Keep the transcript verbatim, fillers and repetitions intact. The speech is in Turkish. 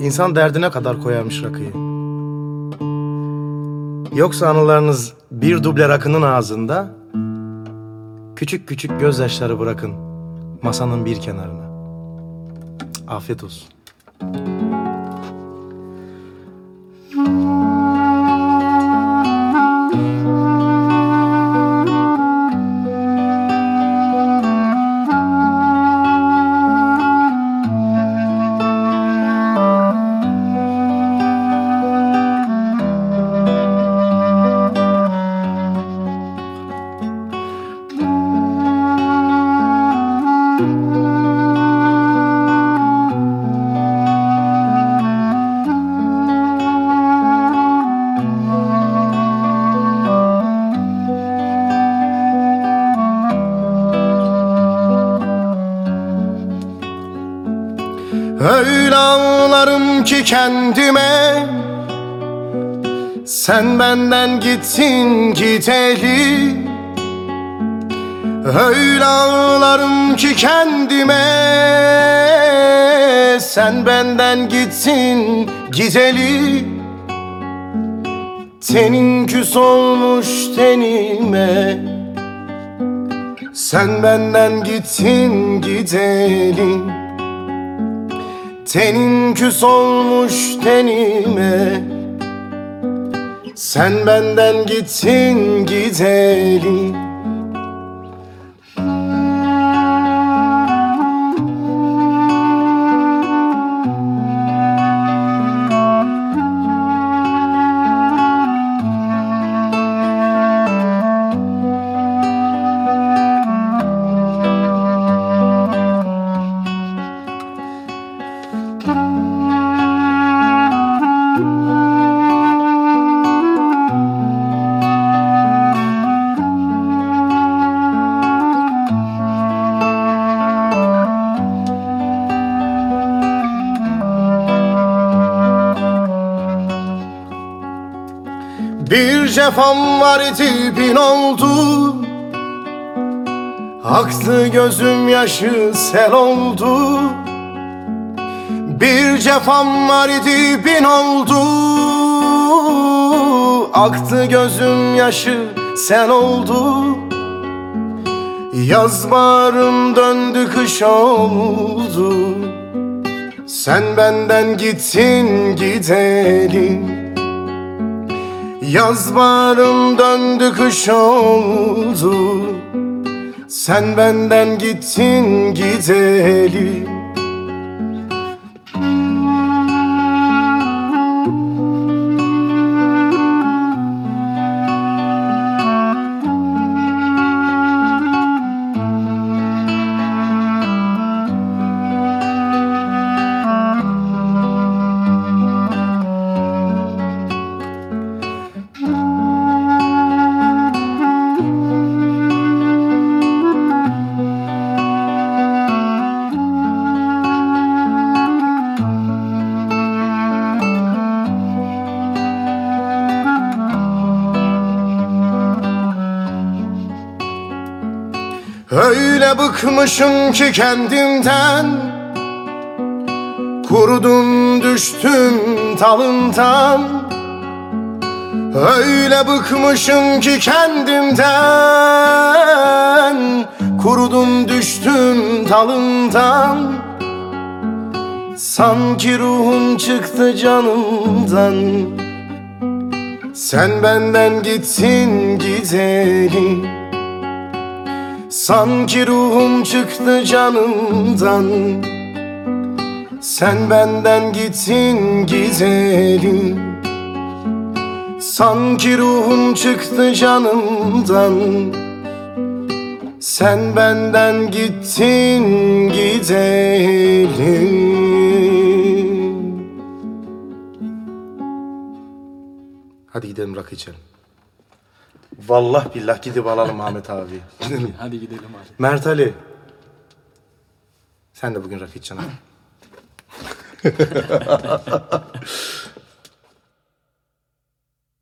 İnsan derdine kadar koyarmış rakıyı. Yoksa anılarınız bir duble rakının ağzında, küçük küçük gözyaşları bırakın masanın bir kenarına. Afiyet olsun. Öyle ağlarım ki kendime, sen benden gittin gideli. Öyle ağlarım ki kendime, sen benden gittin gideli. Tenin küs olmuş tenime, sen benden gittin gideli. Tenin küs olmuş tenime, sen benden gittin gideli. Bir cefam var idi bin oldu, aktı gözüm yaşı sel oldu. Bir cefam var idi bin oldu, aktı gözüm yaşı sel oldu. Yaz baharım döndü kış oldu, sen benden gittin gideli. Yaz baharım döndü kış oldu, sen benden gittin gideli. Öyle bıkmışım ki kendimden, kurudum düştüm dalından. Öyle bıkmışım ki kendimden, kurudum düştüm dalından. Sanki ruhum çıktı canımdan, sen benden gittin gideli. Sanki ruhum çıktı canımdan, sen benden gittin gideli. Sanki ruhum çıktı canımdan, sen benden gittin gideli. Hadi gidelim rakı içelim. Vallahi billah gidip alalım Ahmet abi. Hadi, hadi gidelim abi. Mert Ali, sen de bugün rakı içeceksin.